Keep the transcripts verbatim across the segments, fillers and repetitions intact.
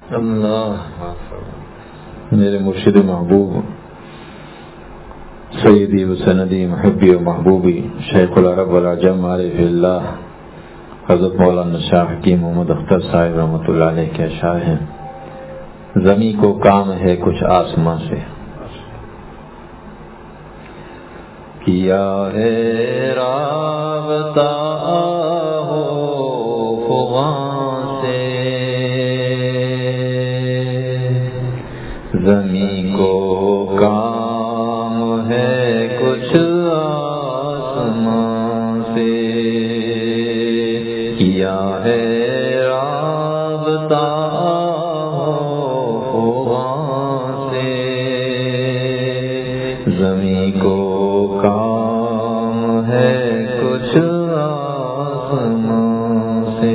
اللہ میرے مرشد محبوب سیدی و سندی محبی و محبوبی شیخ العرب والعجم عارف اللہ حضرت مولانا شاہ حکیم محمد اختر صاحب رحمۃ اللہ علیہ کے اشعار ہیں. زمیں کو کام ہے کچھ آسماں سے کیا ہے رابطہ ہو فغاں سے، زمیں کو کام ہے کچھ آسماں سے، کیا ہے رابطہ ہو فغاں سے، زمیں کو کام ہے کچھ آسماں سے.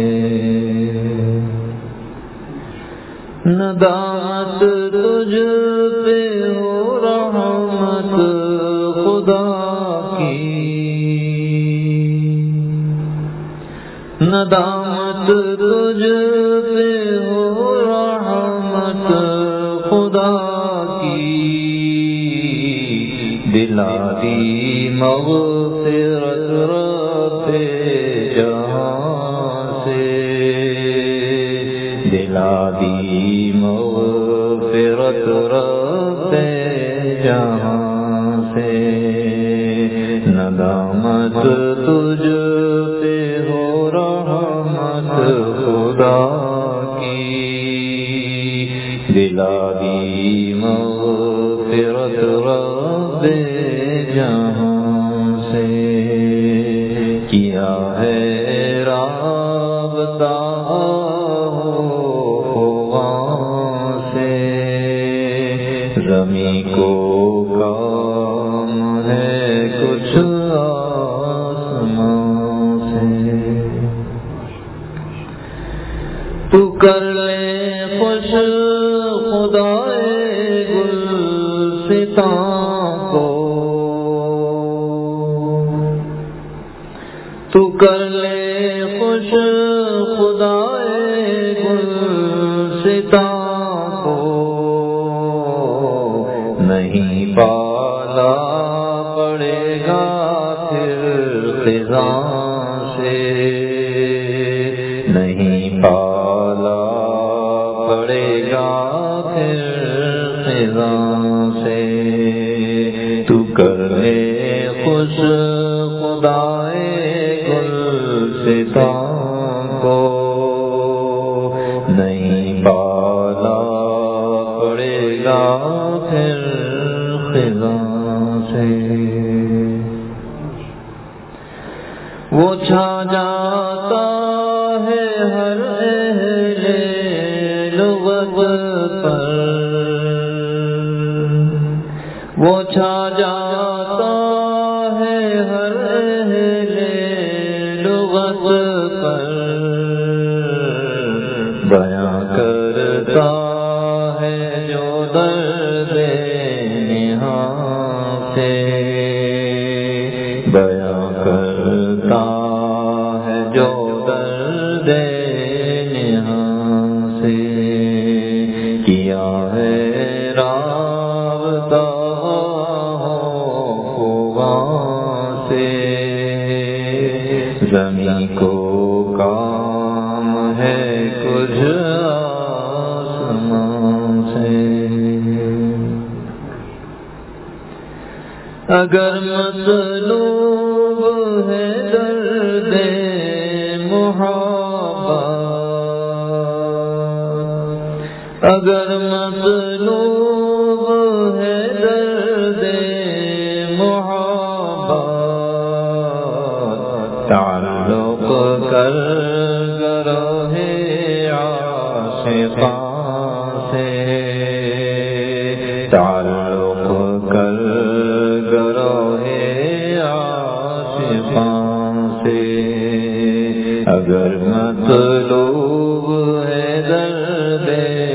ندامت تجھ پہ ہو رحمت خدا کی، ندامت تجھ پہ ہو رحمت خدا کی، دلا دی مغفرت رب جہاں سے، دلا دی مغفرت رب جہاں سے. ندامت تجھ پہ ہو رحمت خدا کی، دلا دی مغفرت رب جہاں سے، کیا ہے رابطہ فغاں سے، زمیں کو کام ہے کچھ آسماں سے. تو کر لے خوش خدائے گلستاں کو، تو کر لے خوش خدائے گلستاں کو، نہیں پالا پڑے گا پھر خزاں سے، نہیں پالا پڑے گا پھر خزاں سے. تو کر لے خوش خدائے گلستاں کو، نہیں پالا پڑے گا پھر خزاں سے. وہ چھا جاتا ہے ہر اہل لغت پر، وہ چھا جاتا ہے ہر اہل لغت پر، بیاں کرتا ہے جو درد نہاں سے، بیاں کرتا ہے جو درد نہاں سے، کیا ہے رابطہ فغاں سے، زمیں کو کام ہے کچھ آسماں سے. اگر مطلوب ہے درد محبت، اگر مطلوب ہے درد محبت، تعلق کر گروہ عاشقاں سے، تعلق کر گروہ عاشقاں سے. اگر مطلوب ہے درد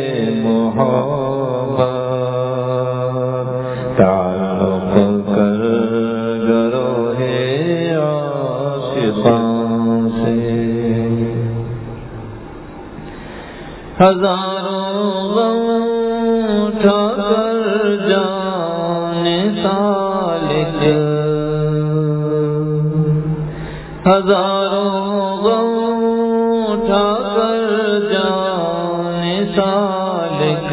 محبت، تعلق کر گروہ عاشقاں سے. ہزاروں غم اٹھا کر جانے سالک، ہزاروں غم اٹھا کر جانے سالک،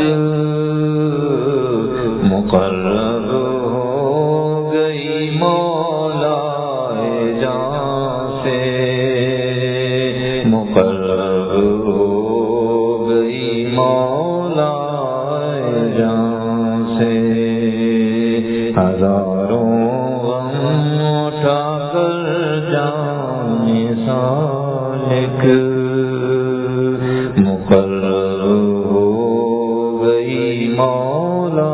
مقرر ہو گئی مولا جان سے، مقرر ہو گئی مولا جان سے، ہزاروں غم اٹھا کر جانے سالک، مقرر ہو گئی مولا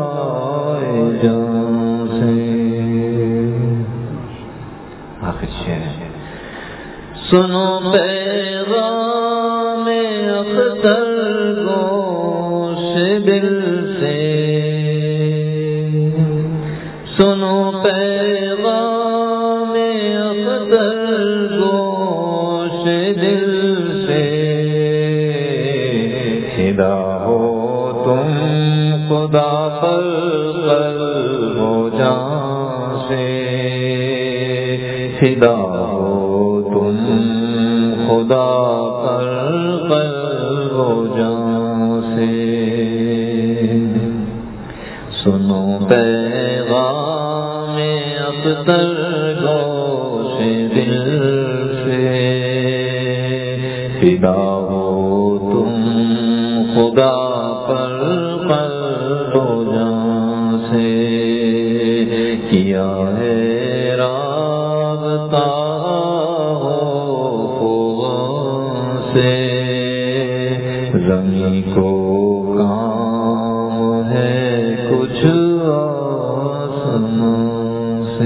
جان سے۔ آخر شعر سنو پیغام اختر گوش دل سے، سنو پیغام اختر گوش دل سے، فدا ہو تم خدا پر قلب و جان سے، فدا ہو تم خدا پر قلب و جان سے، سنو پیغام اختر گوش دل سے، فدا ہو تم خدا پر قلب و جان سے، کیا ہے رابطہ سے، زمین کو کام ہے کچھ آسمان سے۔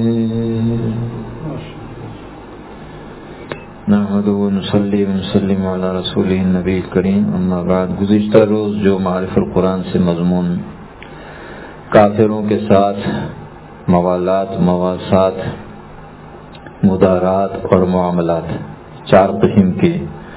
نحمدہ و نصلی و نسلم علی رسولہ النبی الکریم، اما بعد۔ گزشتہ روز جو معارف القرآن سے مضمون کافروں کے ساتھ موالات، مواسات، مدارات اور معاملات، چار قسم کے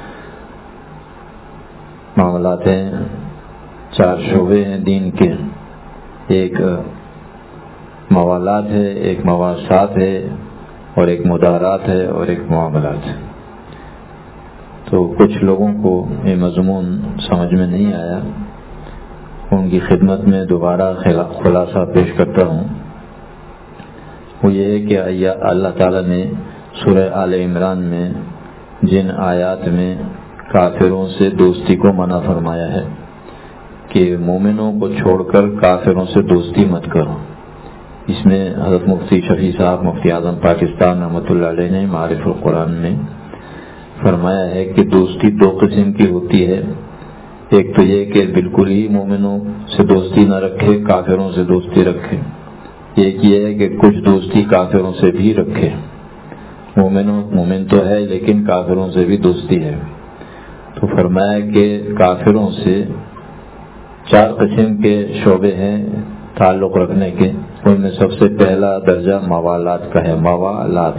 معاملات ہیں، چار شعبے ہیں دین کے، ایک موالات ہے، ایک مواسات ہے، اور ایک مدارات ہے، اور ایک معاملات ہے۔ تو کچھ لوگوں کو یہ مضمون سمجھ میں نہیں آیا، ان کی خدمت میں دوبارہ خلاصہ پیش کرتا ہوں۔ وہ یہ ہے کہ اللہ تعالیٰ نے سورہ آل عمران میں جن آیات میں کافروں سے دوستی کو منع فرمایا ہے کہ مومنوں کو چھوڑ کر کافروں سے دوستی مت کرو، اس میں حضرت مفتی شفیع صاحب مفتی اعظم پاکستان رحمۃ اللہ علیہ نے معارف القرآن میں فرمایا ہے کہ دوستی دو قسم کی ہوتی ہے، ایک تو یہ کہ بالکل ہی مومنوں سے دوستی نہ رکھے، کافروں سے دوستی رکھے، ایک یہ ہے کہ کچھ دوستی کافروں سے بھی رکھے، مومنوں مومن تو ہے لیکن کافروں سے بھی دوستی ہے۔ تو فرمایا کہ کافروں سے چار قسم کے شعبے ہیں تعلق رکھنے کے، ان میں سب سے پہلا درجہ موالات کا ہے۔ موالات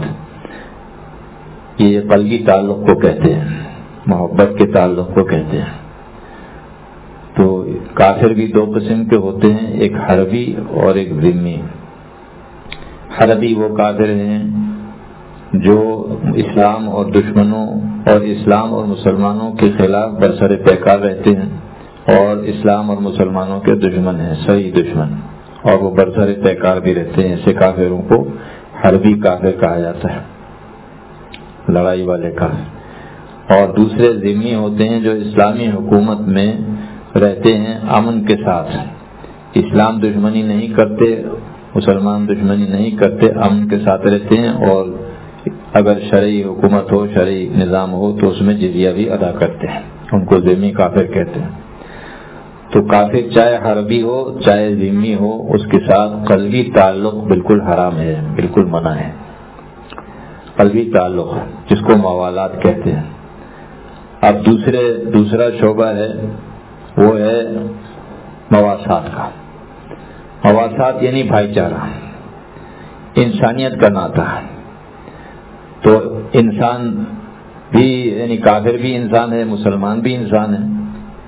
یہ قلبی تعلق کو کہتے ہیں، محبت کے تعلق کو کہتے ہیں۔ تو کافر بھی دو قسم کے ہوتے ہیں، ایک حربی اور ایک ذمی۔ حربی وہ کافر ہیں جو اسلام اور دشمنوں اور اسلام اور مسلمانوں کے خلاف برسر پیکار رہتے ہیں، اور اسلام اور مسلمانوں کے دشمن ہیں، صحیح دشمن، اور وہ برسر پیکار بھی رہتے ہیں۔ ایسے کافروں کو حربی کافر کہا جاتا ہے، لڑائی والے کافر۔ اور دوسرے ذمی ہوتے ہیں جو اسلامی حکومت میں رہتے ہیں امن کے ساتھ، اسلام دشمنی نہیں کرتے، مسلمان دشمنی نہیں کرتے، امن کے ساتھ رہتے ہیں، اور اگر شرعی حکومت ہو، شرعی نظام ہو تو اس میں جزیہ بھی ادا کرتے ہیں، ان کو ذمی کافر کہتے ہیں۔ تو کافر چاہے حربی ہو چاہے ذمی ہو، اس کے ساتھ قلبی تعلق بالکل حرام ہے، بالکل منع ہے۔ قلبی تعلق جس کو موالات کہتے ہیں۔ اب دوسرے دوسرا شعبہ ہے وہ ہے مواسات کا۔ مواسات یعنی بھائی چارہ، انسانیت کا ناطہ۔ تو انسان بھی یعنی کافر بھی انسان ہے، مسلمان بھی انسان ہے،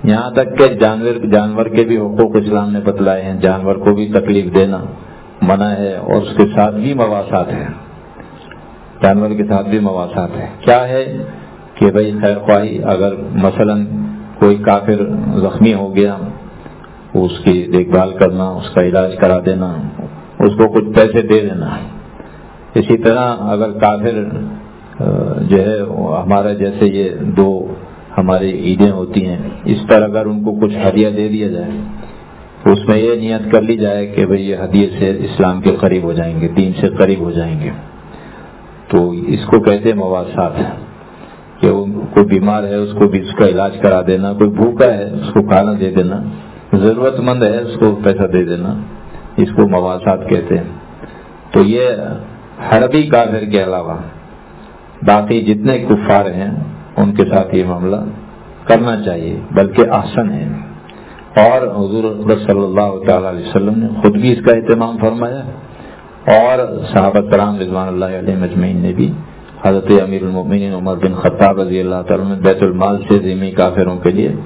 یہاں تک کہ جانور جانور کے بھی حقوق اسلام نے بتلائے ہیں. جانور کو بھی تکلیف دینا منع ہے اور اس کے ساتھ بھی مواسات ہے. جانور کے ساتھ بھی مواسات ہے. کیا ہے کہ بھائی خیر خواہی، اگر مثلا کوئی کافر زخمی ہو گیا، اس کی دیکھ بھال کرنا، اس کا علاج کرا دینا، اس کو کچھ پیسے دے دینا. اسی طرح اگر کافر جو ہے ہمارا جیسے یہ دو ہماری عیدیں ہوتی ہیں، اس پر اگر ان کو کچھ ہدیہ دے دیا جائے تو اس میں یہ نیت کر لی جائے کہ بھئی یہ ہدیے سے اسلام کے قریب ہو جائیں گے، دین سے قریب ہو جائیں گے. تو اس کو کہتے ہیں مواسات، کہ کوئی بیمار ہے اس کو بھی اس کا علاج کرا دینا، کوئی بھوکا ہے اس کو کھانا دے دینا، ضرورت مند ہے اس کو پیسہ دے دینا، اس کو مواسات کہتے ہیں. تو یہ حربی کافر کے علاوہ باقی جتنے کفار ہیں ان کے ساتھ یہ معاملہ کرنا چاہیے، بلکہ احسن ہے. اور حضور صلی اللہ تعالی علیہ وسلم نے خود بھی اس کا اہتمام فرمایا، اور صحابہ کرام رضوان اللہ علیہ اجمعین نے بھی. حضرت امیر المؤمنین عمر بن خطاب رضی اللہ تعالیٰ نے بیت المال سے ذمہ کافروں کے لیے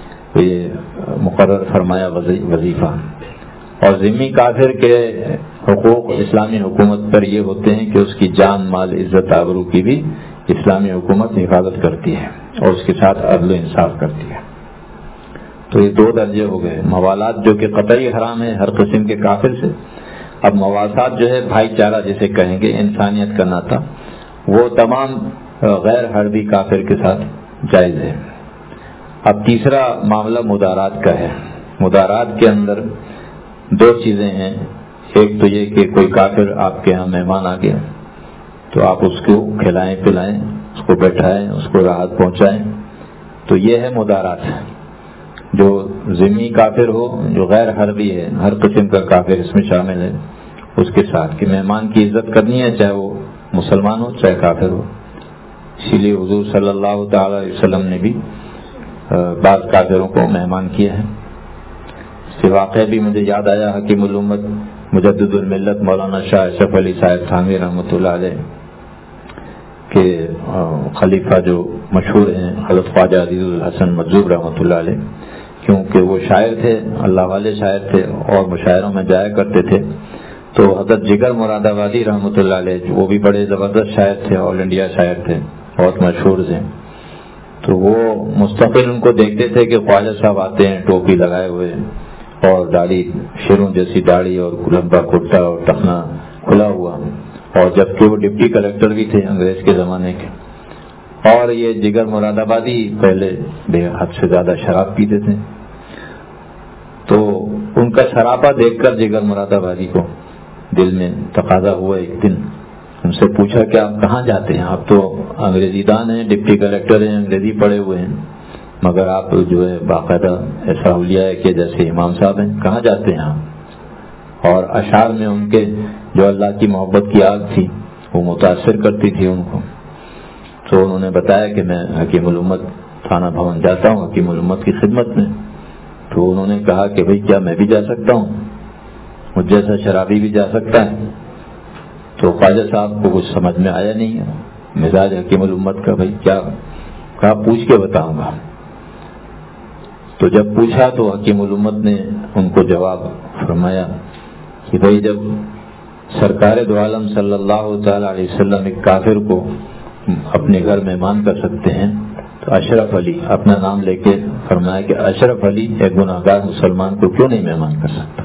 یہ مقرر فرمایا وظیفہ. اور ذمہ کافر کے حقوق اسلامی حکومت پر یہ ہوتے ہیں کہ اس کی جان، مال، عزت، آبرو کی بھی اسلامی حکومت حفاظت کرتی ہے اور اس کے ساتھ عدل و انصاف کرتی ہے. تو یہ دو درجے ہو گئے. موالات جو کہ قطعی حرام ہے ہر قسم کے کافر سے. اب مواسات جو ہے بھائی چارہ جسے کہیں گے، انسانیت کا ناطہ، وہ تمام غیر حربی کافر کے ساتھ جائز ہے. اب تیسرا معاملہ مدارات کا ہے. مدارات کے اندر دو چیزیں ہیں. ایک تو یہ کہ کوئی کافر آپ کے ہاں مہمان آ گیا تو آپ اس کو کھلائیں پلائیں، اس کو بیٹھائیں، اس کو راحت پہنچائیں. تو یہ ہے مدارات. جو ذمہ کافر ہو، جو غیر حربی ہے، ہر قسم کا کافر اس میں شامل ہے، اس کے ساتھ کہ مہمان کی عزت کرنی ہے، چاہے وہ مسلمان ہو چاہے کافر ہو. اسی لیے حضور صلی اللہ تعالی علیہ وسلم نے بھی بعض کافروں کو مہمان کیا ہے. اس سے واقعہ بھی مجھے یاد آیا، حکیم الامت مجدد الملت مولانا شاہ اشرف علی صاحب تھانوی رحمۃ اللہ علیہ کے خلیفہ جو مشہور ہیں حضرت خواجہ عزیز الحسن مجذوب رحمۃ اللہ علیہ، کیونکہ وہ شاعر تھے، اللہ والے شاعر تھے اور مشاعروں میں جایا کرتے تھے. تو حضرت جگر مراد آبادی رحمۃ اللہ علیہ، وہ بھی بڑے زبردست شاعر تھے، آل انڈیا شاعر تھے، بہت مشہور تھے. تو وہ مستقل ان کو دیکھتے تھے کہ خواجہ صاحب آتے ہیں ٹوپی لگائے ہوئے اور داڑھی شیروں جیسی داڑھی اور لمبا کرتا اور ٹخنا کھلا ہوا، اور جبکہ وہ ڈپٹی کلیکٹر بھی تھے انگریز کے زمانے کے. اور یہ جگر مراد آبادی پہلے بے حد سے زیادہ شراب پیتے تھے. تو ان کا سراپا دیکھ کر جگر مراد آبادی کو دل میں تقاضا ہوا. ایک دن ان سے پوچھا کہ آپ کہاں جاتے ہیں؟ آپ تو انگریزی دان ہیں، ڈپٹی کلیکٹر ہیں، انگریزی پڑھے ہوئے ہیں، مگر آپ جو ہے باقاعدہ ایسا اولیاء ہے کہ جیسے امام صاحب ہیں، کہاں جاتے ہیں آپ؟ اور اشعار میں ان کے جو اللہ کی محبت کی آگ تھی وہ متاثر کرتی تھی ان کو. تو انہوں نے بتایا کہ میں حکیم الامت تھانہ بھون جاتا ہوں حکیم الامت کی خدمت میں. تو انہوں نے کہا کہ بھئی کیا میں بھی جا سکتا ہوں؟ مجھ جیسا شرابی بھی جا سکتا ہے؟ تو خواجہ صاحب کو کچھ سمجھ میں آیا نہیں ہے مزاج حکیم الامت کا. بھئی کیا کہا؟ پوچھ کے بتاؤں گا. تو جب پوچھا تو حکیم الامت نے ان کو جواب فرمایا کہ بھئی جب سرکار دو عالم صلی اللہ تعالی علیہ وسلم ایک کافر کو اپنے گھر مہمان کر سکتے ہیں تو اشرف علی اپنا نام لے کے فرمایا کہ اشرف علی ایک گناہگار مسلمان کو کیوں نہیں مہمان کر سکتا.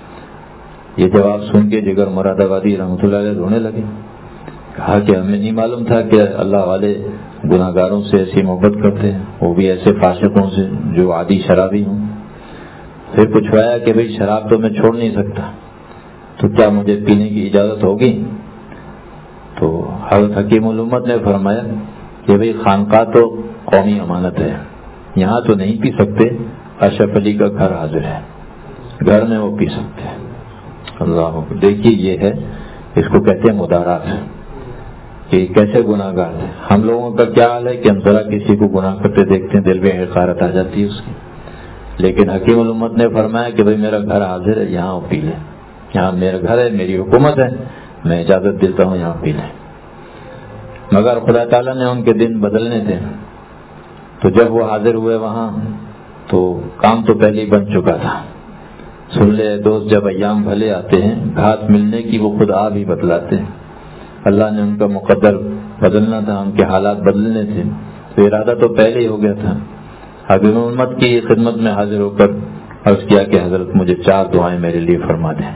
یہ جواب سن کے جگر مراد آبادی رحمۃ اللہ علیہ رونے لگے. کہا کہ ہمیں نہیں معلوم تھا کہ اللہ والے گناہگاروں سے ایسی محبت کرتے ہیں، وہ بھی ایسے فاسقوں سے جو عادی شرابی ہوں. پھر پوچھوایا کہ بھئی شراب تو میں چھوڑ نہیں سکتا، تو کیا مجھے پینے کی اجازت ہوگی؟ تو حضرت حکیم الامت نے فرمایا کہ بھئی خانقاہ تو قومی امانت ہے، یہاں تو نہیں پی سکتے، اشرف علی کا گھر حاضر ہے، گھر میں وہ پی سکتے ہیں. اللہ دیکھیے یہ ہے، اس کو کہتے ہیں مدارات، کہ کیسے گناہ گار ہے. ہم لوگوں کا کیا حال ہے کہ ہم ذرا کسی کو گناہ کرتے دیکھتے ہیں دل میں حقارت آ جاتی ہے اس کی. لیکن حکیم الامت نے فرمایا کہ بھئی میرا گھر حاضر ہے، یہاں پی لیں، یہاں میرا گھر ہے، میری حکومت ہے، میں اجازت دیتا ہوں یہاں پی لیں. مگر خدا تعالیٰ نے ان کے دن بدلنے تھے. تو جب وہ حاضر ہوئے وہاں تو کام تو پہلے ہی بن چکا تھا. سن لے دوست جب ایام بھلے آتے ہیں گھات ملنے کی وہ خود آپ ہی بتلاتے ہیں. اللہ نے ان کا مقدر بدلنا تھا, ان کے حالات بدلنے تھے, تو ارادہ تو پہلے ہی ہو گیا تھا. حبیب امت کی خدمت میں حاضر ہو کر عرض کیا کہ حضرت مجھے چار دعائیں میرے لیے فرما دیں.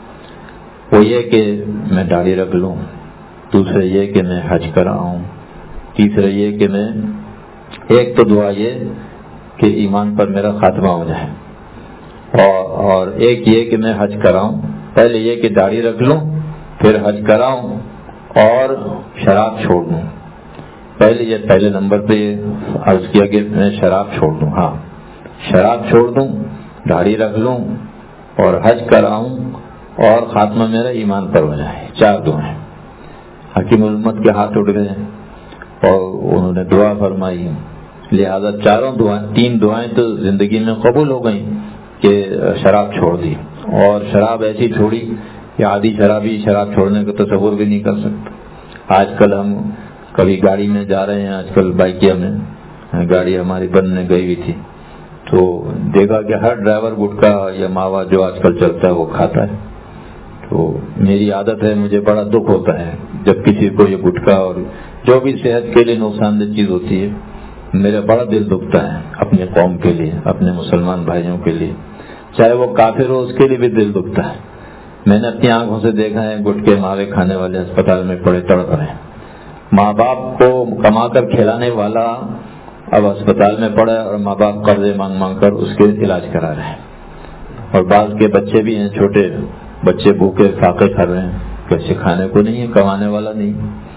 وہ یہ کہ میں داڑھی رکھ لوں, دوسرے یہ کہ میں حج کراؤں, تیسرے یہ کہ میں ایک تو دعا یہ کہ ایمان پر میرا خاتمہ ہو جائے, اور اور ایک یہ کہ میں حج کراؤں. پہلے یہ کہ داڑھی رکھ لوں, پھر حج کراؤں اور شراب چھوڑ دوں. پہلے یہ پہلے نمبر پہ یہ عرض کیا کہ میں شراب چھوڑ دوں. ہاں شراب چھوڑ دوں, داڑھی رکھ لوں اور حج کراؤں اور خاتمہ میرا ایمان پر ہو جائے. چار دعائیں. حکیم الامت کے ہاتھ اٹھ گئے اور انہوں نے دعا فرمائی. لہذا چاروں دعائیں, تین دعائیں تو زندگی میں قبول ہو گئیں کہ شراب چھوڑ دی, اور شراب ایسی چھوڑی کہ عادی شرابی شراب چھوڑنے کا تصور بھی نہیں کر سکتا. آج کل ہم کبھی گاڑی میں جا رہے ہیں, آج کل بائکیا میں گاڑی ہماری بننے گئی ہوئی تھی, تو دیکھا کہ ہر ڈرائیور گٹکا یا ماوا جو آج کل چلتا ہے وہ کھاتا ہے. تو میری عادت ہے, مجھے بڑا دکھ ہوتا ہے جب کسی کو یہ گٹکا اور جو بھی صحت کے لیے نقصان دہ چیز ہوتی ہے, میرا بڑا دل دکھتا ہے اپنی قوم کے لیے, اپنے مسلمان بھائیوں کے لیے, چاہے وہ کافر ہو اس کے لیے بھی دل دکھتا ہے. میں نے اپنی آنکھوں سے دیکھا ہے گٹکے ماوے کھانے والے اسپتال میں پڑے تڑپ رہے ہیں. ماں باپ کو کما کر کھلانے والا اب اسپتال میں پڑا ہے اور ماں باپ قرضے مانگ مانگ کر اس کے علاج کرا رہے ہیں. اور بعض کے بچے بھی ہیں, چھوٹے بچے بھوکے فاقے کر رہے ہیں, کیسے کھانے کو نہیں ہے, کمانے والا نہیں.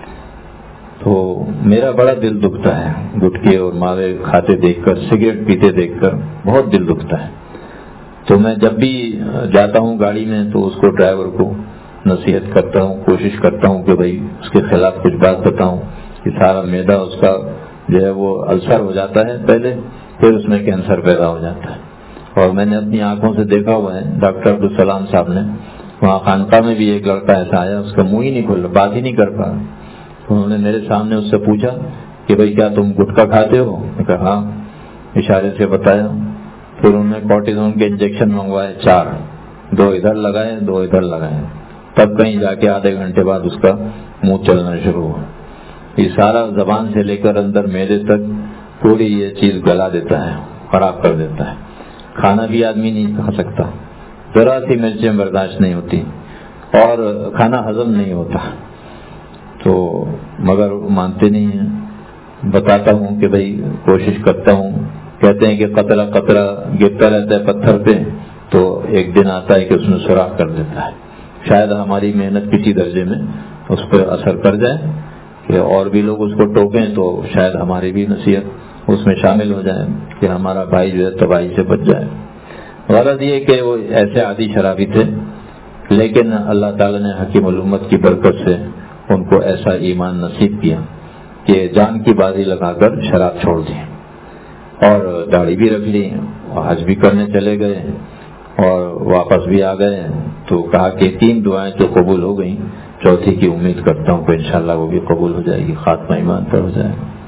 تو میرا بڑا دل دکھتا ہے گٹکے اور ماوے کھاتے دیکھ کر, سگریٹ پیتے دیکھ کر بہت دل دکھتا ہے. تو میں جب بھی جاتا ہوں گاڑی میں تو اس کو ڈرائیور کو نصیحت کرتا ہوں, کوشش کرتا ہوں کہ بھائی اس کے خلاف کچھ بات بتاؤں کہ سارا معدہ اس کا جو ہے وہ السر ہو جاتا ہے پہلے, پھر اس میں کینسر پیدا ہو جاتا ہے. اور میں نے اپنی آنکھوں سے دیکھا ہوا ہے, ڈاکٹر عبدالسلام صاحب نے وہاں خانقاہ میں بھی ایک لڑکا ایسا آیا, اس کا منہ ہی نہیں کھل رہا, بات ہی نہیں کر پا. انہوں نے میرے سامنے اس سے پوچھا کہ بھائی کیا تم گٹکا کھاتے ہو؟ میں کہا ہاں, اشارے سے بتایا. پھر انہوں نے کورٹیزون کے انجیکشن منگوائے چار, دو ادھر لگائے دو ادھر لگائے, تب کہیں جا کے آدھے گھنٹے بعد اس کا منہ چلنا شروع ہوا. یہ سارا زبان سے لے کر اندر معدے تک پوری یہ چیز گلا دیتا ہے, خراب کر دیتا ہے. کھانا بھی آدمی نہیں کھا سکتا, ذرا سی مرچیں برداشت نہیں ہوتی اور کھانا ہضم نہیں ہوتا. تو مگر مانتے نہیں ہیں. بتاتا ہوں کہ بھائی کوشش کرتا ہوں, کہتے ہیں کہ قطرہ قطرہ گرتا رہتا ہے پتھر پہ, تو ایک دن آتا ہے کہ اس میں سوراخ کر دیتا ہے. شاید ہماری محنت کسی درجے میں اس پر اثر کر جائے کہ اور بھی لوگ اس کو ٹوکیں, تو شاید ہماری بھی نصیحت اس میں شامل ہو جائے کہ ہمارا بھائی جو ہے تباہی سے بچ جائے. غرض یہ کہ وہ ایسے عادی شرابی تھے, لیکن اللہ تعالی نے حکیم الامت کی برکت سے ان کو ایسا ایمان نصیب کیا کہ جان کی بازی لگا کر شراب چھوڑ دی اور داڑھی بھی رکھ لی, حج بھی کرنے چلے گئے اور واپس بھی آ گئے. تو کہا کہ تین دعائیں تو قبول ہو گئیں, چوتھی کی امید کرتا ہوں کہ انشاءاللہ وہ بھی قبول ہو جائے گی, خاتمہ ایمان پر ہو جائے گا.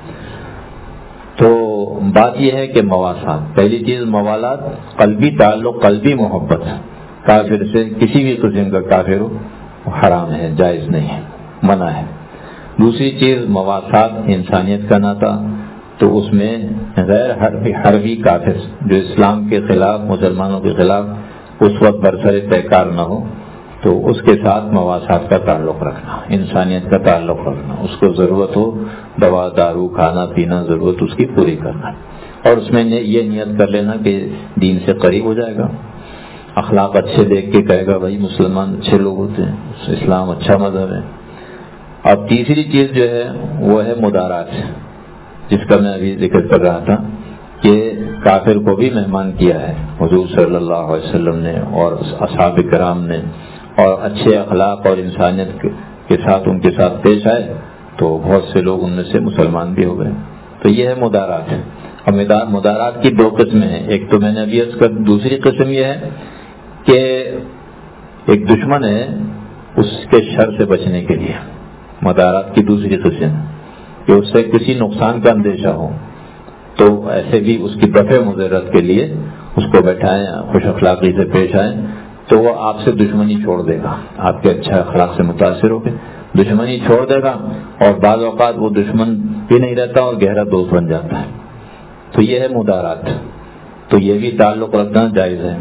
تو بات یہ ہے کہ مواسات, پہلی چیز موالات, قلبی تعلق, قلبی محبت. کافر سے کسی بھی قسم کا کافر ہو حرام ہے, جائز نہیں ہے, منع ہے. دوسری چیز مواسات, انسانیت کا ناطہ. تو اس میں غیر حربی حربی کافر جو اسلام کے خلاف, مسلمانوں کے خلاف اس وقت برسر پیکار نہ ہو, تو اس کے ساتھ مواسات کا تعلق رکھنا, انسانیت کا تعلق رکھنا. اس کو ضرورت ہو دوا دارو کھانا پینا, ضرورت اس کی پوری کرنا, اور اس میں یہ نیت کر لینا کہ دین سے قریب ہو جائے گا, اخلاق اچھے دیکھ کے کہے گا بھائی مسلمان اچھے لوگ ہوتے ہیں, اسلام اچھا مذہب ہے. اب تیسری چیز جو ہے وہ ہے مدارات, جس کا میں ابھی ذکر کر رہا تھا کہ کافر کو بھی مہمان کیا ہے حضور صلی اللہ علیہ وسلم نے اور اصحاب کرام نے, اور اچھے اخلاق اور انسانیت کے ساتھ ان کے ساتھ پیش آئے, تو بہت سے لوگ ان میں سے مسلمان بھی ہو گئے. تو یہ ہے مدارات. اور مدارات کی دو قسمیں ہیں. ایک تو میں نے ابھی عرض کر, دوسری قسم یہ ہے کہ ایک دشمن ہے, اس کے شر سے بچنے کے لیے مدارات کی دوسری قسم کہ اس سے کسی نقصان کا اندیشہ ہو, تو ایسے بھی اس کی دفع مضرت کے لیے اس کو بٹھائیں، خوش اخلاقی سے پیش آئیں، تو وہ آپ سے دشمنی چھوڑ دے گا، آپ کے اچھا اخلاق سے متاثر ہو کے دشمنی چھوڑ دے گا، اور بعض اوقات وہ دشمن بھی نہیں رہتا اور گہرا دوست بن جاتا ہے۔ تو یہ ہے مدارات، تو یہ بھی تعلق رکھنا جائز ہے۔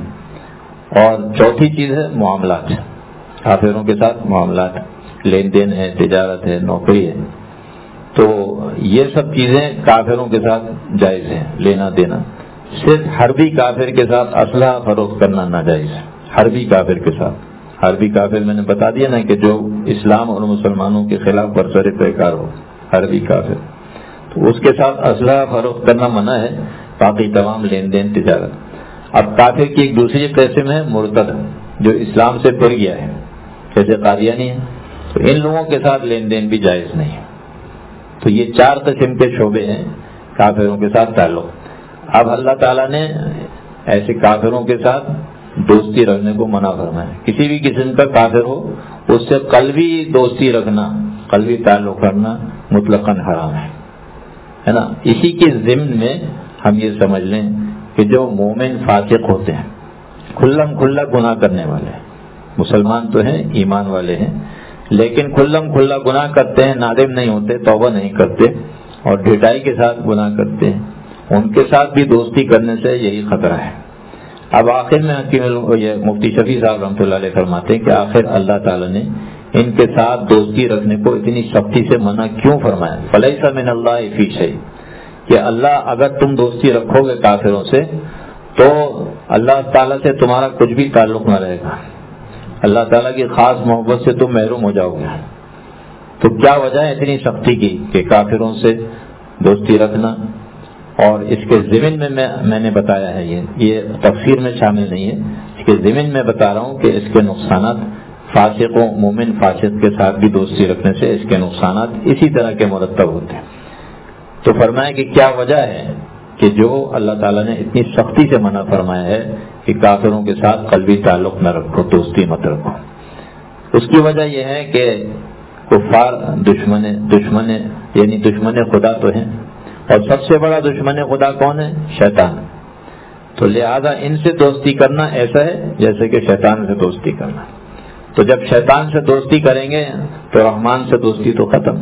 اور چوتھی چیز ہے معاملات، کافروں کے ساتھ معاملات، لین دین ہے، تجارت ہے، نوکری ہے، تو یہ سب چیزیں کافروں کے ساتھ جائز ہیں لینا دینا۔ صرف حربی کافر کے ساتھ اسلحہ فروخت کرنا ناجائز ہے، حربی کافر کے ساتھ۔ حربی کافر میں نے بتا دیا نا کہ جو اسلام اور مسلمانوں کے خلاف برسر پیکار ہو، حربی کافر، تو اس کے ساتھ اسلحہ فروخت کرنا منع ہے، باقی تمام لین دین تجارت۔ اب کافر کی ایک دوسری قسم ہے مرتد، جو اسلام سے پھر گیا ہے، جیسے قادیانی ہے، تو ان لوگوں کے ساتھ لین دین بھی جائز نہیں ہے۔ تو یہ چار قسم کے شعبے ہیں کافروں کے ساتھ تعلق۔ اب اللہ تعالیٰ نے ایسے کافروں کے ساتھ دوستی رکھنے کو منع فرمایا ہے۔ کسی بھی قسم کا کافر ہو اس سے قلبی دوستی رکھنا، قلبی تعلق رکھنا مطلقاً حرام ہے، ہے نا۔ اسی کے ضمن میں ہم یہ سمجھ لیں کہ جو مومن فاسق ہوتے ہیں، کھلم کھلا گناہ کرنے والے ہیں، مسلمان تو ہیں، ایمان والے ہیں، لیکن کھلم کھلا گناہ کرتے ہیں، نادم نہیں ہوتے، توبہ نہیں کرتے اور ڈھٹائی کے ساتھ گناہ کرتے ہیں، ان کے ساتھ بھی دوستی کرنے سے یہی خطرہ ہے۔ اب آخر میں حکیم یہ مفتی شفیع صاحب رحمۃ اللہ علیہ فرماتے ہیں کہ آخر اللہ تعالیٰ نے ان کے ساتھ دوستی رکھنے کو اتنی سختی سے منع کیوں فرمایا؟ فلیس من اللہ فی شیء، کہ اللہ اگر تم دوستی رکھو گے کافروں سے تو اللہ تعالیٰ سے تمہارا کچھ بھی تعلق نہ رہے گا، اللہ تعالیٰ کی خاص محبت سے تم محروم ہو جاؤ گے۔ تو کیا وجہ ہے اتنی سختی کی کہ کافروں سے دوستی رکھنا؟ اور اس کے ضمن میں میں میں نے بتایا ہے، یہ یہ تفسیر میں شامل نہیں ہے، اس کے ضمن میں بتا رہا ہوں کہ اس کے نقصانات فاسقوں مومن فاسق کے ساتھ بھی دوستی رکھنے سے اس کے نقصانات اسی طرح کے مرتب ہوتے ہیں۔ تو فرمایا کہ کیا وجہ ہے کہ جو اللہ تعالیٰ نے اتنی سختی سے منع فرمایا ہے کہ کافروں کے ساتھ قلبی تعلق نہ رکھو، دوستی مت رکھو۔ اس کی وجہ یہ ہے کہ کفار دشمن دشمن یعنی دشمن خدا تو ہیں، اور سب سے بڑا دشمن خدا کون ہے؟ شیطان۔ تو لہذا ان سے دوستی کرنا ایسا ہے جیسے کہ شیطان سے دوستی کرنا۔ تو جب شیطان سے دوستی کریں گے تو رحمان سے دوستی تو ختم۔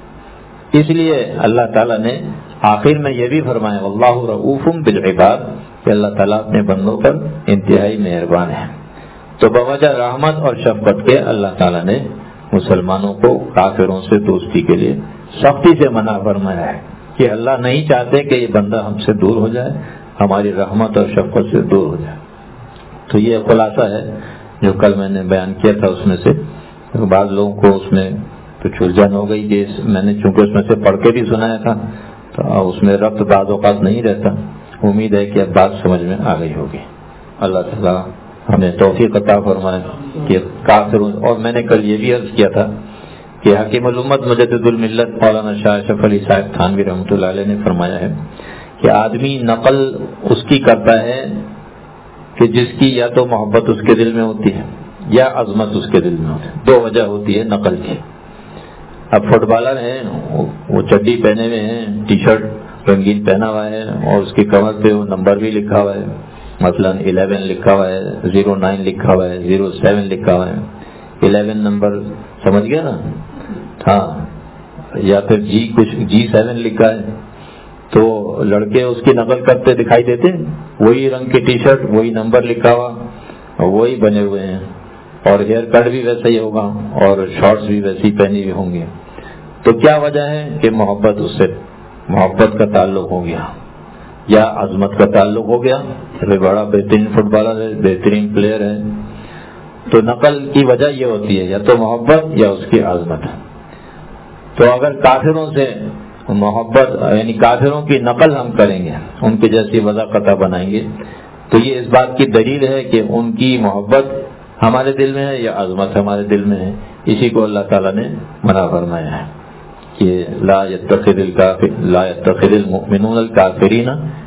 اس لیے اللہ تعالیٰ نے آخر میں یہ بھی فرمایا واللہ رؤوف بالعباد، کہ اللہ تعالیٰ اپنے بندوں پر انتہائی مہربان ہے۔ تو بوجہ رحمت اور شفقت کے اللہ تعالیٰ نے مسلمانوں کو کافروں سے دوستی کے لیے سختی سے منع فرمایا ہے کہ اللہ نہیں چاہتے کہ یہ بندہ ہم سے دور ہو جائے، ہماری رحمت اور شفقت سے دور ہو جائے۔ تو یہ خلاصہ ہے جو کل میں نے بیان کیا تھا، اس میں سے بعض لوگوں کو اس میں کچھ الجھن ہو گئی کہ میں نے چونکہ اس میں سے پڑھ کے بھی سنایا تھا تو اس میں ربط بعض اوقات نہیں رہتا۔ امید ہے کہ اب بات سمجھ میں آ گئی ہوگی۔ اللہ تعالیٰ ہمیں توفیق عطا فرمائے کہ کافروں، اور میں نے کل یہ بھی عرض کیا تھا کہ حکیم الامت مجدد الملت مولانا شاہ اشرف علی صاحب تھانوی رحمۃ اللہ علیہ نے فرمایا ہے کہ آدمی نقل اس کی کرتا ہے کہ جس کی یا تو محبت اس کے دل میں ہوتی ہے یا عظمت اس کے دل میں ہوتی ہے، دو وجہ ہوتی ہے نقل کی۔ اب فٹ بالر ہیں، وہ چڈی پہنے ہوئے ہیں، ٹی شرٹ رنگین پہنا ہوا ہے اور اس کی کمر پہ وہ نمبر بھی لکھا ہوا ہے، مثلا الیون لکھا ہوا ہے، زیرو نائن لکھا ہوا ہے، زیرو سیون لکھا ہوا ہے، الیون نمبر سمجھ گیا نا، ہاں، یا پھر جی کچھ جی سیون لکھا ہے، تو لڑکے اس کی نقل کرتے دکھائی دیتے، وہی رنگ کی ٹی شرٹ، وہی نمبر لکھا ہوا، وہی بنے ہوئے ہیں، اور ہیئر کٹ بھی ویسا ہی ہوگا اور شارٹس بھی ویسی پہنی ہوئی ہوں گے۔ تو کیا وجہ ہے کہ محبت اس سے محبت کا تعلق ہو گیا یا عظمت کا تعلق ہو گیا، بڑا بہترین فٹ بالر ہے، بہترین پلیئر ہے۔ تو نقل کی وجہ یہ ہوتی ہے یا تو محبت یا اس کی عظمت۔ تو اگر کافروں سے محبت یعنی کافروں کی نقل ہم کریں گے، ان کی جیسی وضع قطع بنائیں گے، تو یہ اس بات کی دلیل ہے کہ ان کی محبت ہمارے دل میں ہے یا عظمت ہمارے دل میں ہے۔ اسی کو اللہ تعالیٰ نے منع فرمایا ہے کہ لا يتخذ الکافر لا يتخذ المؤمنون الکافرین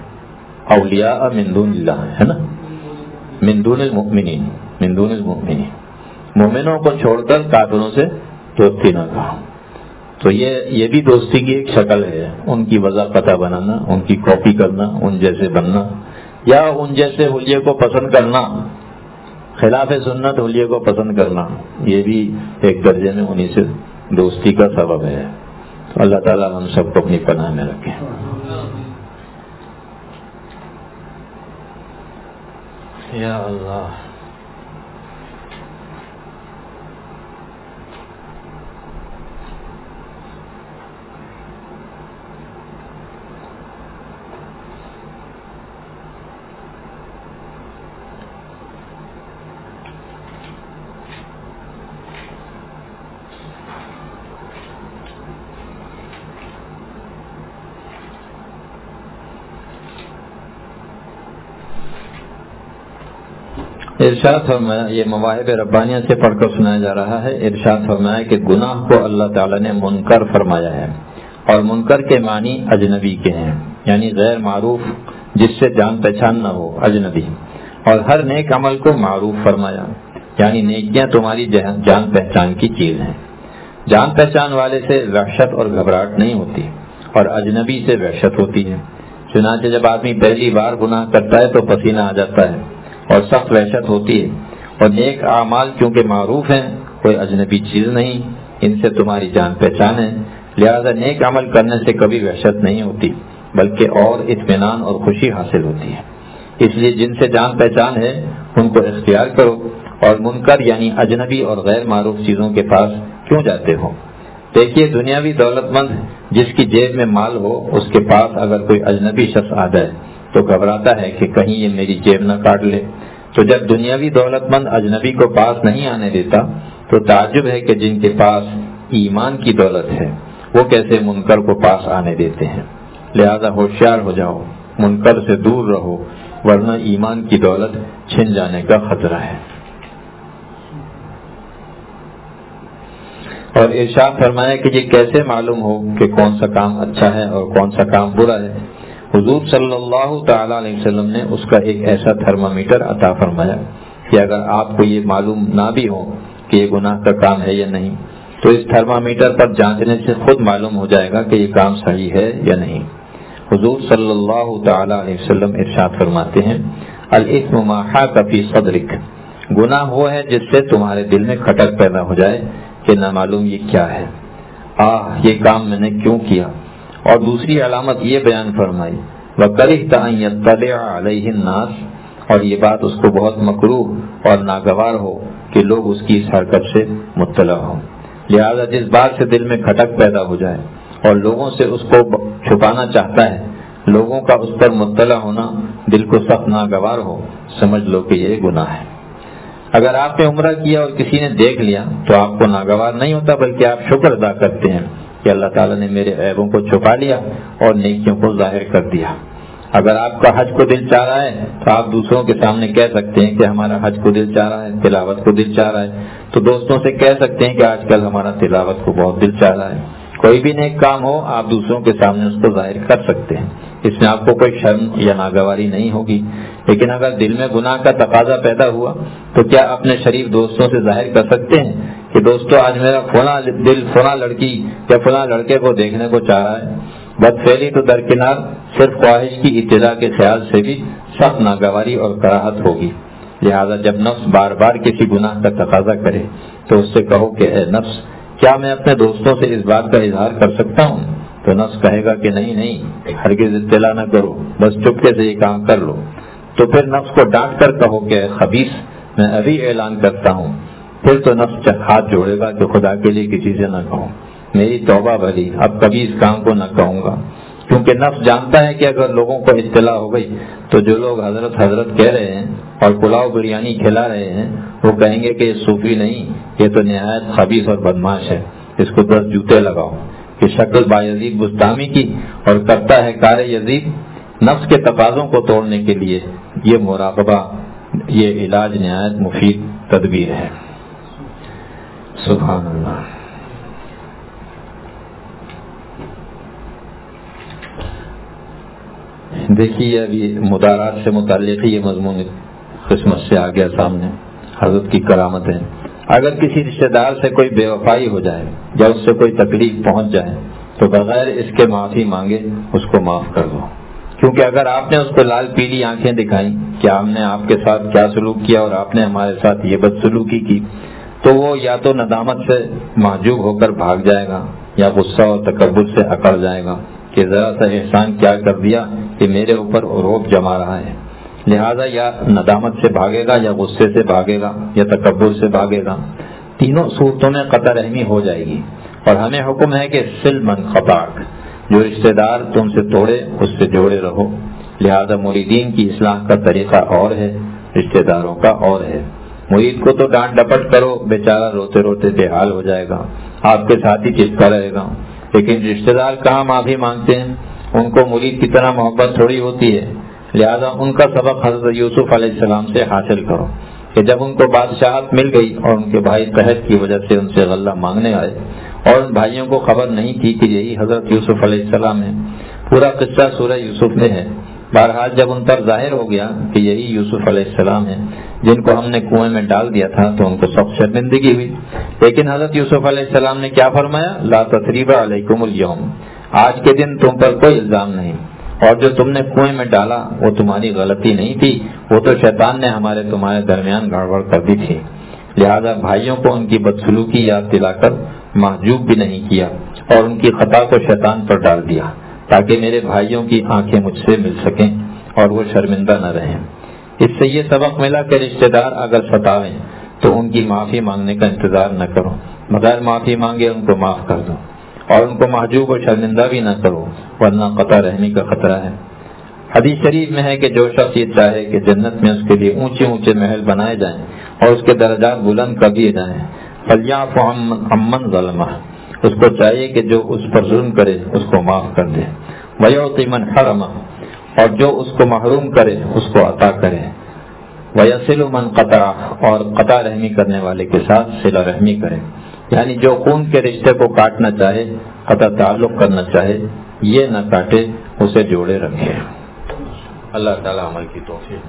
اولیاء من دون اللہ، ہے نا، من دون المؤمنین، من دون المؤمنین، مومنوں کو چھوڑ کر کافروں سے دوستی نہ کرو۔ تو یہ یہ بھی دوستی کی ایک شکل ہے، ان کی وضع پتہ بنانا، ان کی کاپی کرنا، ان جیسے بننا، یا ان جیسے حلیے کو پسند کرنا، خلاف سنت حلیے کو پسند کرنا، یہ بھی ایک درجے میں انہیں سے دوستی کا سبب ہے۔ تو اللہ تعالیٰ ہم سب کو اپنی پناہ میں رکھے۔ یا اللہ۔ ارشاد فرمایا، یہ مواہب ربانیہ سے پڑھ کر سنایا جا رہا ہے۔ ارشاد فرمایا کہ گناہ کو اللہ تعالیٰ نے منکر فرمایا ہے، اور منکر کے معنی اجنبی کے ہیں، یعنی غیر معروف، جس سے جان پہچان نہ ہو، اجنبی۔ اور ہر نیک عمل کو معروف فرمایا، یعنی نیکیاں تمہاری جان پہچان کی چیز ہیں۔ جان پہچان والے سے وحشت اور گھبراہٹ نہیں ہوتی، اور اجنبی سے وحشت ہوتی ہے۔ چنانچہ جب آدمی پہلی بار گناہ کرتا ہے تو پسینہ آ جاتا ہے اور سخت وحشت ہوتی ہے۔ اور نیک اعمال کیونکہ معروف ہیں، کوئی اجنبی چیز نہیں، ان سے تمہاری جان پہچان ہے، لہذا نیک عمل کرنے سے کبھی وحشت نہیں ہوتی، بلکہ اور اطمینان اور خوشی حاصل ہوتی ہے۔ اس لیے جن سے جان پہچان ہے ان کو اختیار کرو، اور منکر یعنی اجنبی اور غیر معروف چیزوں کے پاس کیوں جاتے ہو؟ دیکھیے، دنیاوی دولت مند جس کی جیب میں مال ہو، اس کے پاس اگر کوئی اجنبی شخص آ جائے تو گھبراتا ہے کہ کہیں یہ میری جیب نہ کاٹ لے۔ تو جب دنیاوی دولت مند اجنبی کو پاس نہیں آنے دیتا تو تعجب ہے کہ جن کے پاس ایمان کی دولت ہے وہ کیسے منکر کو پاس آنے دیتے ہیں۔ لہذا ہوشیار ہو جاؤ، منکر سے دور رہو، ورنہ ایمان کی دولت چھن جانے کا خطرہ ہے۔ اور ارشاد فرمایا کہ یہ کیسے معلوم ہو کہ کون سا کام اچھا ہے اور کون سا کام برا ہے؟ حضور صلی اللہ تعالی علیہ وسلم نے اس کا ایک ایسا تھرمامیٹر عطا فرمایا کہ اگر آپ کو یہ معلوم نہ بھی ہو کہ یہ گناہ کا کام ہے یا نہیں، تو اس تھرمامیٹر پر جانچنے سے خود معلوم ہو جائے گا کہ یہ کام صحیح ہے یا نہیں۔ حضور صلی اللہ تعالی علیہ وسلم ارشاد فرماتے ہیں، الاثم ما حاک فی صدرک، گناہ وہ ہے جس سے تمہارے دل میں کھٹک پیدا ہو جائے کہ نہ معلوم یہ کیا ہے، آہ یہ کام میں نے کیوں کیا۔ اور دوسری علامت یہ بیان فرمائی، وَكَرِهْتَ أَن يَطَّلِعَ عَلَيْهِ النَّاسِ، اور یہ بات اس کو بہت مکروہ اور ناگوار ہو کہ لوگ اس کی اس حرکت سے مطلع ہوں۔ لہذا جس بات سے دل میں کھٹک پیدا ہو جائے اور لوگوں سے اس کو چھپانا چاہتا ہے، لوگوں کا اس پر مطلع ہونا دل کو سخت ناگوار ہو، سمجھ لو کہ یہ گناہ ہے۔ اگر آپ نے عمرہ کیا اور کسی نے دیکھ لیا تو آپ کو ناگوار نہیں ہوتا، بلکہ آپ شکر ادا کرتے ہیں کہ اللہ تعالیٰ نے میرے عیبوں کو چھپا لیا اور نیکیوں کو ظاہر کر دیا۔ اگر آپ کا حج کو دل چاہ رہا ہے تو آپ دوسروں کے سامنے کہہ سکتے ہیں کہ ہمارا حج کو دل چاہ رہا ہے، تلاوت کو دل چاہ رہا ہے، تو دوستوں سے کہہ سکتے ہیں کہ آج کل ہمارا تلاوت کو بہت دل چاہ رہا ہے۔ کوئی بھی نیک کام ہو آپ دوسروں کے سامنے اس کو ظاہر کر سکتے ہیں، اس میں آپ کو کوئی شرم یا ناگواری نہیں ہوگی۔ لیکن اگر دل میں گناہ کا تقاضا پیدا ہوا تو کیا اپنے شریف دوستوں سے ظاہر کر سکتے ہیں کہ دوستو آج میرا فلاں دل فلاں لڑکی یا فلاں لڑکے کو دیکھنے کو چاہ رہا ہے؟ بدفعلی تو درکنار، صرف خواہش کی ابتدا کے خیال سے بھی سخت ناگواری اور کراہت ہوگی۔ لہذا جب نفس بار بار کسی گناہ کا تقاضا کرے تو اس سے کہو کہ اے نفس، کیا میں اپنے دوستوں سے اس بات کا اظہار کر سکتا ہوں؟ تو نفس کہے گا کہ نہیں نہیں، ہرگز اطلاع نہ کرو، بس چپکے سے یہ کام کر لو۔ تو پھر نفس کو ڈانٹ کر کہو کہ اے خبیث، میں ابھی اعلان کرتا ہوں۔ پھر تو نفس ہاتھ جوڑے گا کہ خدا کے لیے کسی سے نہ کہوں، میری توبہ بھلی، اب کبھی اس کام کو نہ کہوں گا۔ کیونکہ نفس جانتا ہے کہ اگر لوگوں کو اطلاع ہو گئی تو جو لوگ حضرت حضرت کہہ رہے ہیں اور پلاؤ بریانی کھلا رہے ہیں وہ کہیں گے کہ یہ صوفی نہیں، یہ تو نہایت خبیث اور بدماش ہے، اس کو دس جوتے لگاؤ۔ کہ شکل بایزید بستامی کی اور کرتا ہے کار یزید۔ نفس کے تقاضوں کو توڑنے کے لیے یہ مراقبہ، یہ علاج نہایت مفید تدبیر ہے۔ سبحان اللہ۔ دیکھیے ابھی مدارات سے متعلق یہ مضمون قسمت سے آ گیا سامنے، حضرت کی کرامتیں اگر کسی رشتہ دار سے کوئی بے وفائی ہو جائے یا اس سے کوئی تکلیف پہنچ جائے تو بغیر اس کے معافی مانگے اس کو معاف کر دو، کیونکہ اگر آپ نے اس کو لال پیلی آنکھیں دکھائیں کہ ہم نے آپ کے ساتھ کیا سلوک کیا اور آپ نے ہمارے ساتھ یہ بد سلوکی کی، تو وہ یا تو ندامت سے محجوب ہو کر بھاگ جائے گا یا غصہ اور تکبر سے اکڑ جائے گا کہ ذرا سا احسان کیا کر دیا کہ میرے اوپر عروب جما رہا ہے، لہذا یا ندامت سے بھاگے گا یا غصے سے بھاگے گا یا تکبر سے بھاگے گا، تینوں صورتوں میں قطع رحمی ہو جائے گی۔ اور ہمیں حکم ہے کہ سل من قطعک، جو رشتہ دار تم سے توڑے اس سے جوڑے رہو، لہذا مریدین کی اصلاح کا طریقہ اور ہے، رشتہ داروں کا اور ہے۔ مرید کو تو ڈانٹ ڈپٹ کرو، بیچارہ روتے روتے بے حال ہو جائے گا، آپ کے ساتھ ہی چپکا رہے گا، لیکن رشتہ دار کہاں معافی مانگتے ہیں، ان کو مرید کی طرح محبت تھوڑی ہوتی ہے، لہذا ان کا سبق حضرت یوسف علیہ السلام سے حاصل کرو کہ جب ان کو بادشاہت مل گئی اور ان کے بھائی قحط کی وجہ سے ان سے غلہ مانگنے آئے اور ان بھائیوں کو خبر نہیں تھی کہ یہی حضرت یوسف علیہ السلام ہے، پورا قصہ سورہ یوسف میں ہے۔ بہرحال جب ان پر ظاہر ہو گیا کہ یہی یوسف علیہ السلام ہیں جن کو ہم نے کنویں میں ڈال دیا تھا تو ان کو سخت شرمندگی ہوئی، لیکن حضرت یوسف علیہ السلام نے کیا فرمایا؟ لا تثریب علیکم الیوم، آج کے دن تم پر کوئی الزام نہیں، اور جو تم نے کنویں میں ڈالا وہ تمہاری غلطی نہیں تھی، وہ تو شیطان نے ہمارے تمہارے درمیان گڑبڑ کر دی تھی، لہذا بھائیوں کو ان کی بدسلوکی یاد دلا کر محجوب بھی نہیں کیا اور ان کی خطا کو شیطان پر ڈال دیا تاکہ میرے بھائیوں کی آنکھیں مجھ سے مل سکیں اور وہ شرمندہ نہ رہیں۔ اس سے یہ سبق ملا کہ رشتہ دار اگر ستاویں تو ان کی معافی مانگنے کا انتظار نہ کرو، بغیر معافی مانگے ان کو معاف کر دو اور ان کو محجوب اور شرمندہ بھی نہ کرو، ورنہ قطع رحمی کا خطرہ ہے۔ حدیث شریف میں ہے کہ جو شخص یہ چاہے کہ جنت میں اس کے لیے اونچے اونچے محل بنائے جائیں اور اس کے درجات بلند کر دیے جائیں، فلیعفو عمن ظلمہ، اس کو چاہیے کہ جو اس پر ظلم کرے اس کو معاف کر دے، ویعطی من حرمہ، اور جو اس کو محروم کرے اس کو عطا کرے، ویصل من قطع، اور قطع رحمی کرنے والے کے ساتھ صلہ رحمی کرے، یعنی جو خون کے رشتے کو کاٹنا چاہے، قطع تعلق کرنا چاہے، یہ نہ کاٹے، اسے جوڑے رکھے۔ اللہ تعالی عمل کی توفیق۔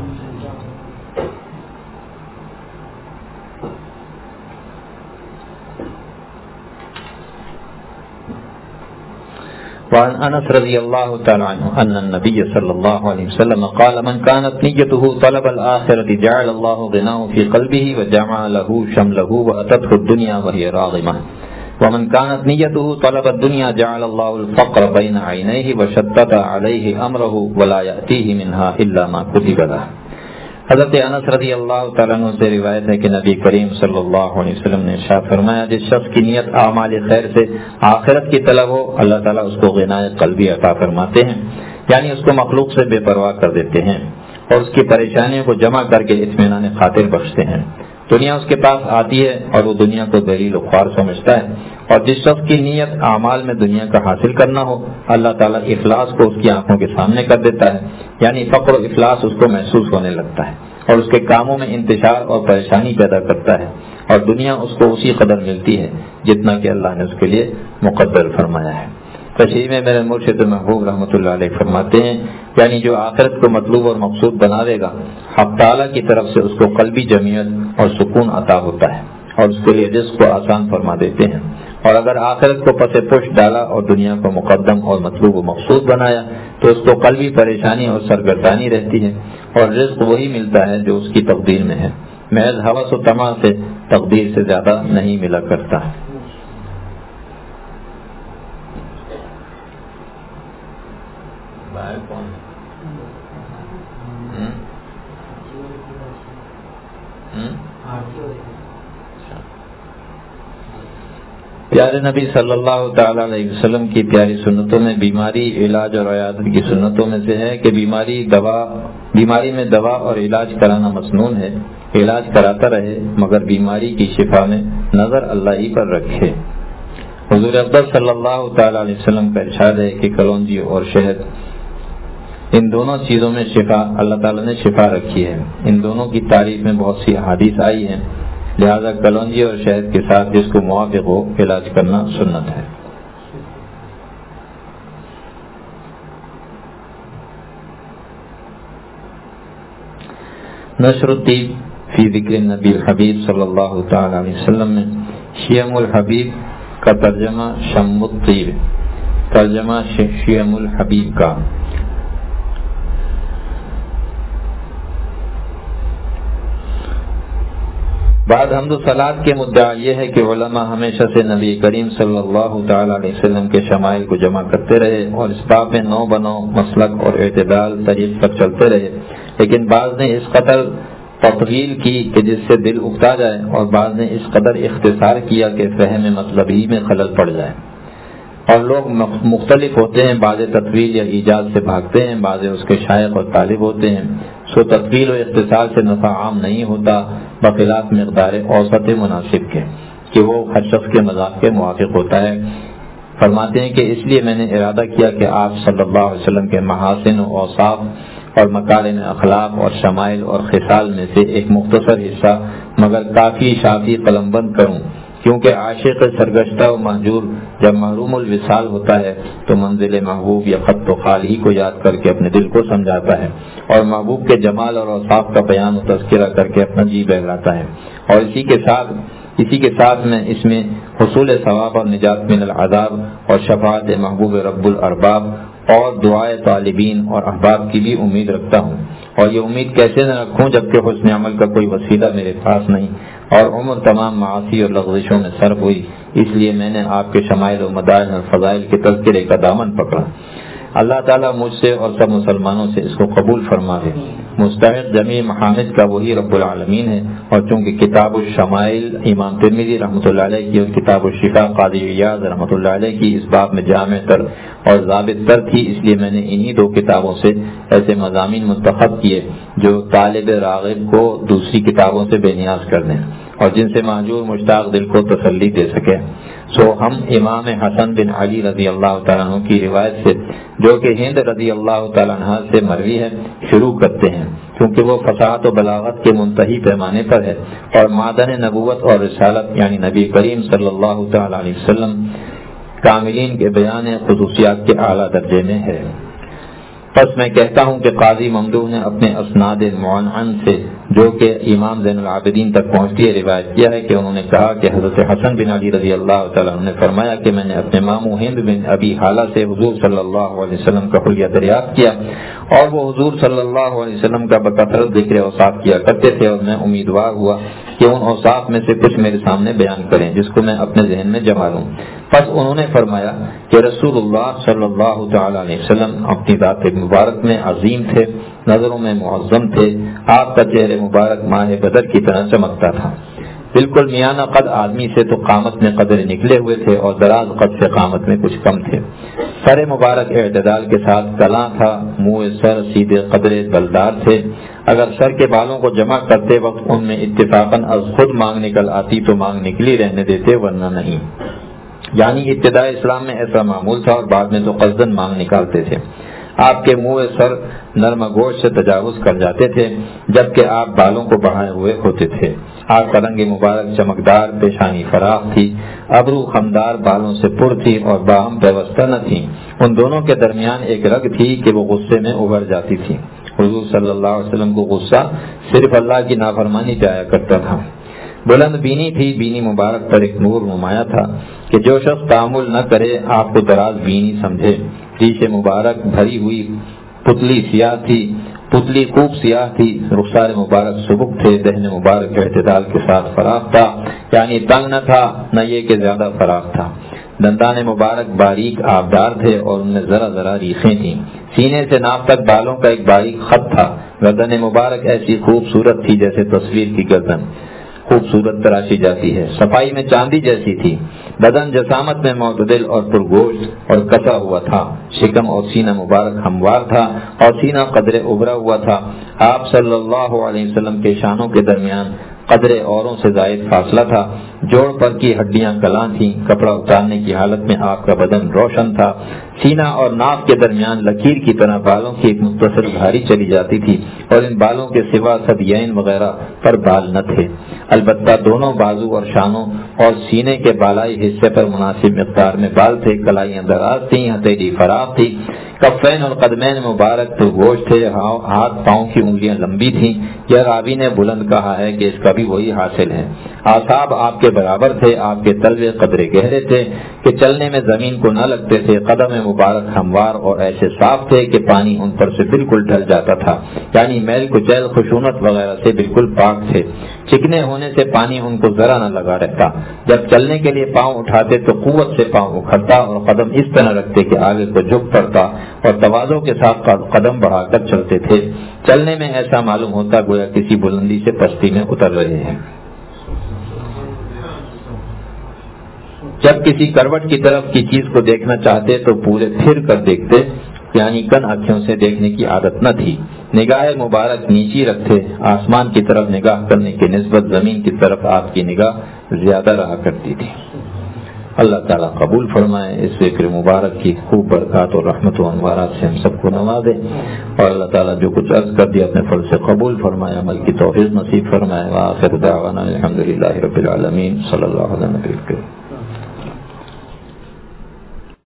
وعن انس رضی اللہ تعالی عنہ ان النبی صلی اللہ علیہ وسلم قال من كانت نیته طلب الآخرة جعل الله غناه في قلبه وجمع له شمله وأتته الدنيا وهي راغمة ومن كانت نیته طلب الدنيا جعل الله الفقر بين عينيه وشتت عليه امره ولا يأتيه منها الا ما كتب له۔ حضرت انس رضی اللہ تعالیٰ عنہ سے روایت ہے کہ نبی کریم صلی اللہ علیہ وسلم نے ارشاد فرمایا، جس شخص کی نیت اعمال خیر سے آخرت کی طلب ہو، اللہ تعالیٰ اس کو غنائے قلبی عطا فرماتے ہیں، یعنی اس کو مخلوق سے بے پرواہ کر دیتے ہیں اور اس کی پریشانیوں کو جمع کر کے اطمینان خاطر بخشتے ہیں۔ دنیا اس کے پاس آتی ہے اور وہ دنیا کو ذلیل و خوار سمجھتا ہے، اور جس شخص کی نیت اعمال میں دنیا کا حاصل کرنا ہو، اللہ تعالیٰ افلاس کو اس کی آنکھوں کے سامنے کر دیتا ہے، یعنی فقر و افلاس اس کو محسوس ہونے لگتا ہے اور اس کے کاموں میں انتشار اور پریشانی پیدا کرتا ہے، اور دنیا اس کو اسی قدر ملتی ہے جتنا کہ اللہ نے اس کے لیے مقدر فرمایا ہے۔ تشریح میں میرے مرشد محبوب رحمۃ اللہ علیہ فرماتے ہیں، یعنی جو آخرت کو مطلوب اور مقصود بنا دے گا، حق تعالیٰ کی طرف سے اس کو قلبی جمعیت اور سکون عطا ہوتا ہے اور اس کے لیے رزق کو آسان فرما دیتے ہیں، اور اگر آخرت کو پس پش ڈالا اور دنیا کو مقدم اور مطلوب و مقصود بنایا تو اس کو قلبی پریشانی اور سرگردانی رہتی ہے، اور رزق وہی ملتا ہے جو اس کی تقدیر میں ہے، محض ہوس و طمع سے تقدیر سے زیادہ نہیں ملا کرتا۔ باہر کون ہے؟ پیارے نبی صلی اللہ تعالی علیہ وسلم کی پیاری سنتوں میں بیماری، علاج اور عیادت کی سنتوں میں سے ہے کہ بیماری دوا بیماری میں دوا اور علاج کرانا مسنون ہے، علاج کراتا رہے مگر بیماری کی شفا میں نظر اللہ ہی پر رکھے۔ حضور افضل صلی اللہ تعالی علیہ وسلم کا ارشاد ہے کہ کلونجی اور شہد، ان دونوں چیزوں میں شفا اللہ تعالیٰ نے شفا رکھی ہے، ان دونوں کی تعریف میں بہت سی احادیث آئی ہیں، لہذا کلونجی اور شہد کے ساتھ جس کو موافق ہو علاج کرنا سنت ہے۔ نشر الطیب فی ذکر نبی الحبیب صلی اللہ تعالی علیہ وسلم میں شیعم الحبیب کا ترجمہ شم الطیب، ترجمہ شیعم الحبیب کا۔ بعد حمد و صلات کے مدعا یہ ہے کہ علماء ہمیشہ سے نبی کریم صلی اللہ تعالی علیہ وسلم کے شمائل کو جمع کرتے رہے اور اس باب میں نو بنو مسلک اور اعتدال طریق پر چلتے رہے، لیکن بعض نے اس قدر تطویل کی کہ جس سے دل اکتا جائے، اور بعض نے اس قدر اختصار کیا کہ فہم مطلب ہی میں خلل پڑ جائے۔ اور لوگ مختلف ہوتے ہیں، بعض تطویل یا ایجاز سے بھاگتے ہیں، بعض اس کے شائق اور طالب ہوتے ہیں۔ سو تطویل و اختصار سے نفع عام نہیں ہوتا، بخلاف مقدار اوسط مناسب کے کہ وہ ہر شخص کے مذاق کے موافق ہوتا ہے۔ فرماتے ہیں کہ اس لیے میں نے ارادہ کیا کہ آپ صلی اللہ علیہ وسلم کے محاسن و اوصاف اور مکارم اخلاق اور شمائل اور خصال میں سے ایک مختصر حصہ مگر کافی شافی قلم بند کروں، کیونکہ عاشق سرگشتہ و مہجور جب محروم الوصال ہوتا ہے تو منزل محبوب یا خط و خال ہی کو یاد کر کے اپنے دل کو سمجھاتا ہے، اور محبوب کے جمال اور اوصاف کا بیان و تذکرہ کر کے اپنا جی بہلاتا ہے، اور اسی کے ساتھ اسی کے ساتھ میں اس میں حصول ثواب اور نجات من العذاب اور شفاعت محبوب رب الارباب اور دعائے طالبین اور احباب کی بھی امید رکھتا ہوں۔ اور یہ امید کیسے نہ رکھوں جبکہ حسن عمل کا کوئی وسیلہ میرے پاس نہیں، اور عمر تمام معاصی اور لغزشوں میں صرف ہوئی، اس لیے میں نے آپ کے شمائل و مدائن اور فضائل کے تذکرے کا دامن پکڑا۔ اللہ تعالیٰ مجھ سے اور سب مسلمانوں سے اس کو قبول فرمائے۔ مستحق جمیع محامد کا وہی رب العالمین ہے، اور چونکہ کتاب الشمائل امام ترمذی رحمۃ اللہ علیہ کی اور کتاب الشفا قاضی عیاض رحمۃ اللہ علیہ کی اس باب میں جامع تر اور ضابط تر تھی، اس لیے میں نے انہی دو کتابوں سے ایسے مضامین منتخب کیے جو طالب راغب کو دوسری کتابوں سے بے نیاز کر دیں اور جن سے مہجور مشتاق دل کو تسلی دے سکے۔ سو ہم امام حسن بن علی رضی اللہ تعالیٰ عنہ کی روایت سے، جو کہ ہند رضی اللہ تعالیٰ عنہ سے مروی ہے، شروع کرتے ہیں، کیونکہ وہ فصاحت و بلاغت کے منتہی پیمانے پر ہے اور معدن نبوت اور رسالت یعنی نبی کریم صلی اللہ تعالیٰ علیہ وسلم کاملین کے بیان خصوصیات کے اعلیٰ درجے میں ہے۔ پس میں کہتا ہوں کہ قاضی ممدوح نے اپنے اسناد معنعن سے، جو کہ امام زین العابدین تک پہنچتی ہے، روایت کیا ہے کہ انہوں نے کہا کہ حضرت حسن بن علی رضی اللہ تعالیٰ عنہ نے فرمایا کہ میں نے اپنے ماموں ہند بن ابی حالہ سے حضور صلی اللہ علیہ وسلم کا حلیہ دریافت کیا، اور وہ حضور صلی اللہ علیہ وسلم کا بکثرت ذکر اوصاف کیا کرتے تھے، اور میں امیدوار ہوا کہ ان اوصاف میں سے کچھ میرے سامنے بیان کریں جس کو میں اپنے ذہن میں جما لوں۔ پس انہوں نے فرمایا کہ رسول اللہ صلی اللہ تعالی علیہ وسلم اپنی ذات مبارک میں عظیم تھے، نظروں میں معظم تھے، آپ کا چہرے مبارک ماہ بدر کی طرح چمکتا تھا، بالکل میانہ قد آدمی سے تو قامت میں قدرے نکلے ہوئے تھے اور دراز قد سے قامت میں کچھ کم تھے، سر مبارک اعتدال کے ساتھ کلاں تھا، منہ سر سیدھے قدرے بلدار تھے، اگر سر کے بالوں کو جمع کرتے وقت ان میں اتفاقاً از خود مانگ نکل آتی تو مانگ نکلی رہنے دیتے، ورنہ نہیں، یعنی ابتدائی اسلام میں ایسا معمول تھا اور بعد میں تو قصدن مانگ نکالتے تھے۔ آپ کے منہ سر نرم گوشت سے تجاوز کر جاتے تھے، جبکہ آپ بالوں کو بڑھائے ہوئے ہوتے تھے، آپ کا رنگ مبارک چمکدار، پیشانی فراخ تھی، ابرو خمدار بالوں سے پر تھی اور باہم پیوستہ نہ تھی، ان دونوں کے درمیان ایک رگ تھی کہ وہ غصے میں ابھر جاتی تھی۔ حضور صلی اللہ علیہ وسلم کو غصہ صرف اللہ کی نافرمانی پہ آیا کرتا تھا۔ بلند بینی تھی، بینی مبارک پر ایک نور نمایاں تھا کہ جو شخص تحمل نہ کرے آپ کو دراز بینی سمجھے۔ ریش مبارک بھری ہوئی پتلی سیاہ تھی، پتلی خوب سیاہ تھی، رخسار مبارک سبک تھے، دہن مبارک اعتدال کے ساتھ فراخ تھا، یعنی تنگ نہ تھا نہ یہ کہ زیادہ فراخ تھا، دندان مبارک باریک آبدار تھے اور ان میں ذرا ذرا ریخیں تھیں، سینے سے ناف تک بالوں کا ایک باریک خط تھا، گردن مبارک ایسی خوبصورت تھی جیسے تصویر کی گردن خوبصورت تراشی جاتی ہے، صفائی میں چاندی جیسی تھی، بدن جسامت میں معتدل اور پرگوشت اور کسا ہوا تھا، شکم اور سینہ مبارک ہموار تھا اور سینہ قدرے ابھرا ہوا تھا۔ آپ صلی اللہ علیہ وسلم کے شانوں کے درمیان قدرے اوروں سے زائد فاصلہ تھا، جوڑ پر کی ہڈیاں کلاں تھیں، کپڑا اتارنے کی حالت میں آپ کا بدن روشن تھا، سینہ اور ناف کے درمیان لکیر کی طرح بالوں کی ایک مختصر دھاری چلی جاتی تھی اور ان بالوں کے سوا ثدیین وغیرہ پر بال نہ تھے۔ البتہ دونوں بازو اور شانوں اور سینے کے بالائی حصے پر مناسب مقدار میں بال تھے، کلائیاں دراز تھیں، ہتھیلی فراخ تھی، کفین اور قدمین مبارک تو گوشت تھے، ہاتھ پاؤں کی انگلیاں لمبی تھیں۔ یہ راوی نے بلند کہا ہے کہ اس کا بھی وہی حاصل ہے۔ اعصاب آپ کے برابر تھے، آپ کے تلوے قدرے گہرے تھے کہ چلنے میں زمین کو نہ لگتے تھے، قدم مبارک ہموار اور ایسے صاف تھے کہ پانی ان پر سے بالکل ڈھل جاتا تھا، یعنی میل کچیل خشونت وغیرہ سے بالکل پاک تھے۔ چکنے ہونے سے پانی ان کو ذرا نہ لگا رہتا۔ جب چلنے کے لیے پاؤں اٹھاتے تو قوت سے پاؤں اکھڑتا اور قدم اس طرح رکھتے کہ آگے کو جھک پڑتا اور تواضع کے ساتھ قدم بڑھا کر چلتے تھے۔ چلنے میں ایسا معلوم ہوتا گویا کسی بلندی سے پستی میں اتر رہے ہیں۔ جب کسی کروٹ کی طرف کی چیز کو دیکھنا چاہتے تو پورے پھر کر دیکھتے، یعنی کن آنکھوں سے دیکھنے کی عادت نہ تھی۔ نگاہ مبارک نیچی رکھتے، آسمان کی طرف نگاہ کرنے کی نسبت زمین کی طرف آپ کی نگاہ زیادہ رہا کرتی تھی۔ اللہ تعالیٰ قبول فرمائے، اس ذکر مبارک کی خوب برکات اور رحمت و انوارات سے ہم سب کو نوازے، اور اللہ تعالیٰ جو کچھ عرض کر دیا اپنے فضل سے قبول فرمائے، عمل کی توفیق نصیب فرمائے۔ وآخر دعوانا الحمدللہ رب العالمین، صلی اللہ علیہ وسلم۔